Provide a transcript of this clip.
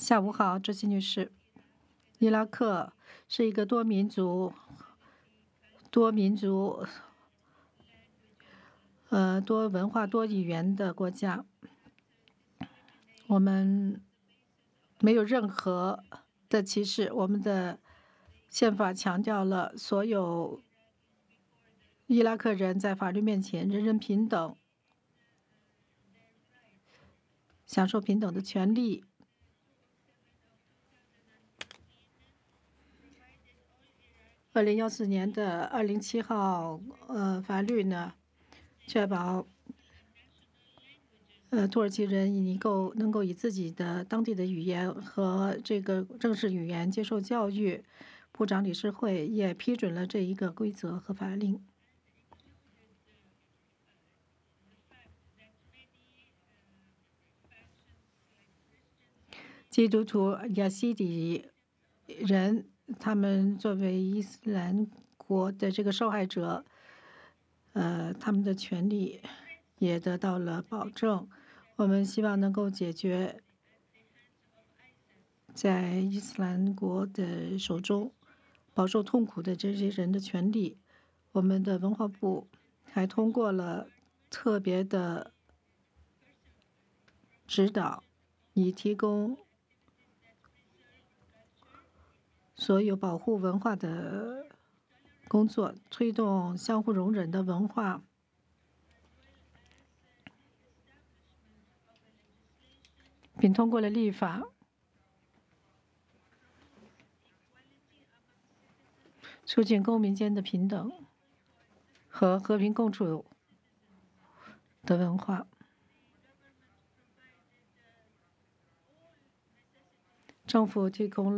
下午好，哲西女士。伊拉克是一个多民族、多文化、多语言的国家。我们没有任何的歧视，我们的宪法强调了所有伊拉克人在法律面前人人平等，享受平等的权利。2014年的207号法律呢，确保土耳其人能够以自己的当地的语言和这个正式语言接受教育。部长理事会也批准了这一个规则和法令。基督徒亚西底人，他们作为伊斯兰国的这个受害者，他们的权利也得到了保证。我们希望能够解决在伊斯兰国的手中饱受痛苦的这些人的权利。我们的文化部还通过了特别的指导，以提供所有保护文化的工作，推动相互容忍的文化，并通过了立法，促进公民间的平等和和平共处的文化。政府提供